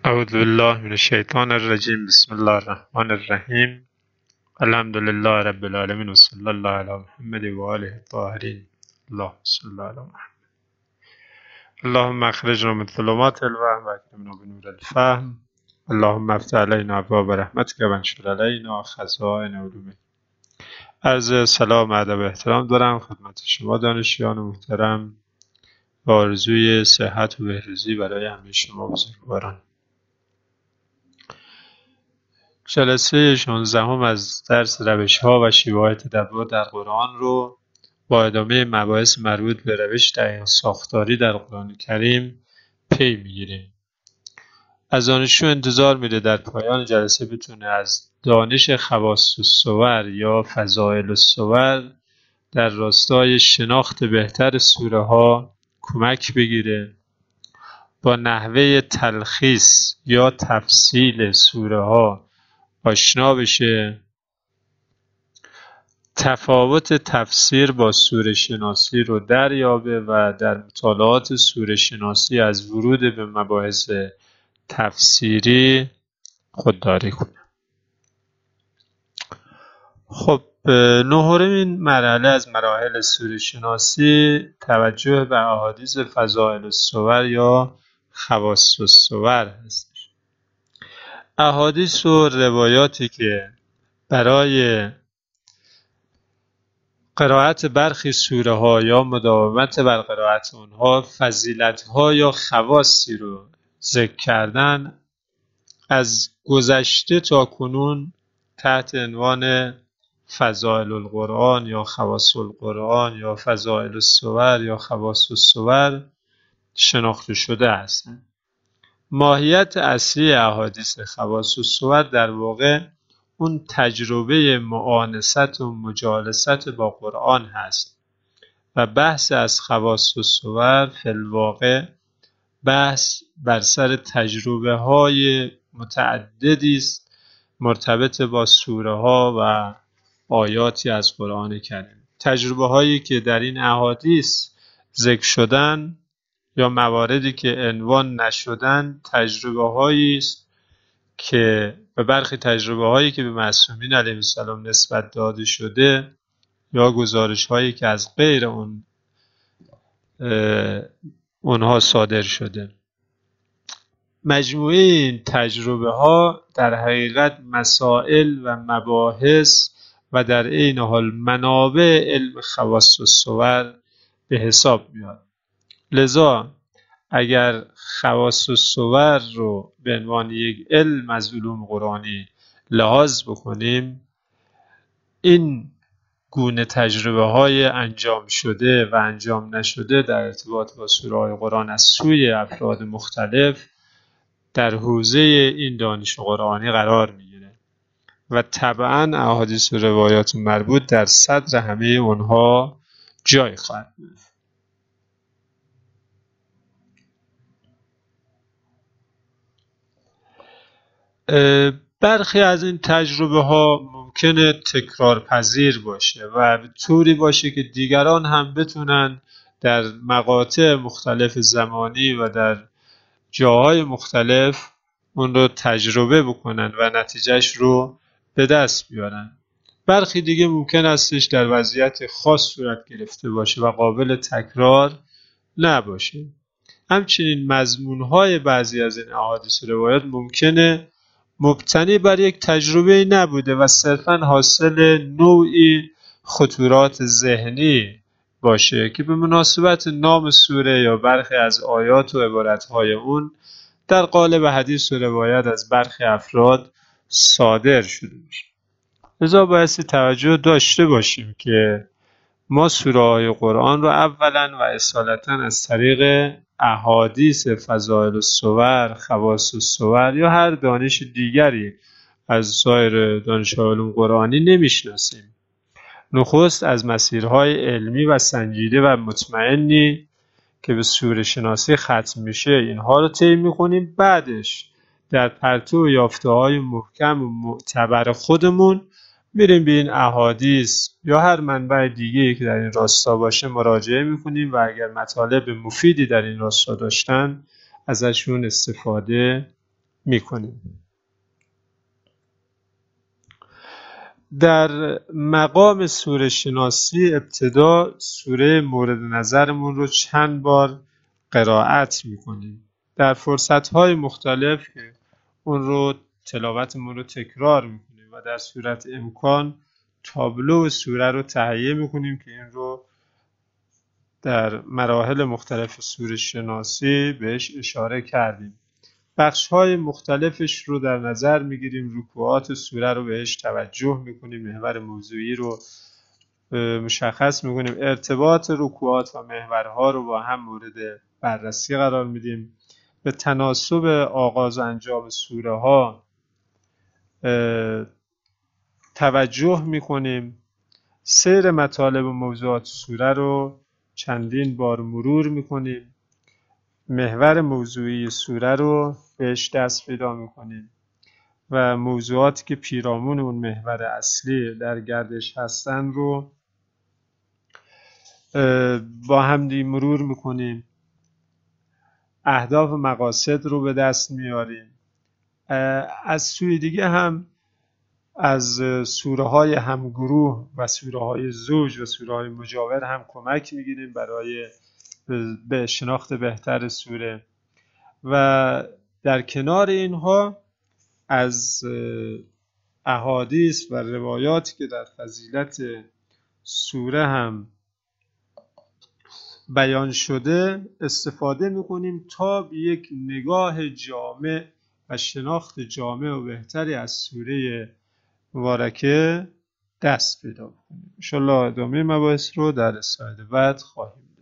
اعوذ بالله من الشیطان الرجیم. بسم الله الرحمن الرحیم. الحمد لله رب العالمین و صلی الله علی محمد و آله الطاهرین. اللهم صل علی محمد. اللهم اخرجنا من ظلمات الوهم و اکرمنا بنور الفهم. اللهم افتح علینا ابواب رحمتک و انشر علینا خزائن علومک. عرض سلام و ادب و احترام دارم خدمت شما دانشجویان محترم و آرزوی صحت و بهروزی برای همه شما بزرگواران. جلسه 16 از درس روش‌ها و شیوه‌های تدبر در قرآن رو با ادامه مباحث مربوط به روش دقیق ساختاری در قرآن کریم پی میگیریم. از دانشجو انتظار میره در پایان جلسه بتونه از دانش خواص الصور یا فضائل الصور در راستای شناخت بهتر سوره ها کمک بگیره، با نحوه تلخیص یا تفصیل سوره ها آشنا بشه، تفاوت تفسیر با سوره شناسی رو دریابه و در مطالعات سوره شناسی از ورود به مباحث تفسیری خودداری کنه. خب نهمین مرحله از مراحل سوره شناسی توجه به احادیث فضائل الصور یا خواص الصور هست. احادیث و روایاتی که برای قرائت برخی سوره ها یا مداومت بر قرائت اونها فضیلت ها یا خواصی رو ذکر کردن، از گذشته تا کنون تحت عنوان فضائل القرآن یا خواص القرآن یا فضائل الصور یا خواص الصور شناخته شده هستند. ماهیت اصلی احادیث خواص الصور در واقع اون تجربه معانست و مجالست با قرآن هست و بحث از خواص الصور فی الواقع بحث بر سر تجربه های متعددی است مرتبط با سوره ها و آیاتی از قرآن کریم. تجربه هایی که در این احادیث ذکر شدن یا مواردی که عنوان نشدن تجربه هایی است که به برخی تجربه هایی که به معصومین علیهم السلام نسبت داده شده یا گزارش هایی که از غیر اونها صادر شده. مجموعه این تجربه ها در حقیقت مسائل و مباحث و در عین حال منابع علم خواص الصور به حساب میاد. لذا اگر خواص الصور رو به عنوان یک علم از علوم قرآنی لحاظ بکنیم، این گونه تجربه های انجام شده و انجام نشده در ارتباط با سوره های قرآن از سوی افراد مختلف در حوزه این دانش قرآنی قرار میگیره و طبعاً احادیث و روایات مربوط در صدر همه اونها جای خواهد گرفت. برخی از این تجربه ها ممکنه تکرار پذیر باشه و طوری باشه که دیگران هم بتونن در مقاطع مختلف زمانی و در جاهای مختلف اون رو تجربه بکنن و نتیجهش رو به دست بیارن. برخی دیگه ممکن استش در وضعیت خاص صورت گرفته باشه و قابل تکرار نباشه. همچنین مضمونهای بعضی از این احادیث و روایات ممکنه مبتنی بر یک تجربه نبوده و صرفاً حاصل نوعی خطورات ذهنی باشه که به مناسبت نام سوره یا برخی از آیات و عبارتهای اون در قالب حدیث و روایت از برخی افراد صادر شده باشه. لذا بایستی توجه داشته باشیم که ما سوره های قرآن رو اولاً و اصالتاً از طریق احادیث فضائل الصور، خواص الصور یا هر دانش دیگری از سایر دانش‌های علوم قرآنی نمیشناسیم. نخست از مسیرهای علمی و سنجیده و مطمئنی که به سوره شناسی ختم میشه اینها رو طی می‌کنیم، بعدش در پرتو یافته‌های محکم و معتبر خودمون میریم به این احادیث یا هر منبع دیگه‌ای که در این راستا باشه مراجعه میکنیم و اگر مطالب مفیدی در این راستا داشتن ازشون استفاده میکنیم. در مقام سوره شناسی ابتدا سوره مورد نظرمون رو چند بار قرائت میکنیم. در فرصتهای مختلف که اون رو تلاوتمون رو تکرار میکنیم و در صورت امکان تابلو سوره رو تهیه میکنیم که این رو در مراحل مختلف سوره شناسی بهش اشاره کردیم. بخش‌های مختلفش رو در نظر میگیریم، رکوعات سوره رو بهش توجه میکنیم، محور موضوعی رو مشخص میکنیم، ارتباط رکوعات و محورها رو با هم مورد بررسی قرار میدیم، به تناسب آغاز و انجام سوره ها توجه میکنیم، سیر مطالب و موضوعات سوره رو چندین بار مرور میکنیم، محور موضوعی سوره رو بهش دست پیدا میکنیم و موضوعاتی که پیرامون اون محور اصلی در گردش هستن رو با هم مرور میکنیم، اهداف و مقاصد رو به دست میاریم. از سوی دیگه هم از سوره های همگروه و سوره های زوج و سوره های مجاور هم کمک میگیریم برای به شناخت بهتر سوره و در کنار اینها از احادیث و روایاتی که در فضیلت سوره هم بیان شده استفاده میکنیم تا به یک نگاه جامع و شناخت جامع و بهتری از سوره مبارکه دست پیدا کنیم. انشالله ادامه مباحث رو در اسلاید بعد خواهیم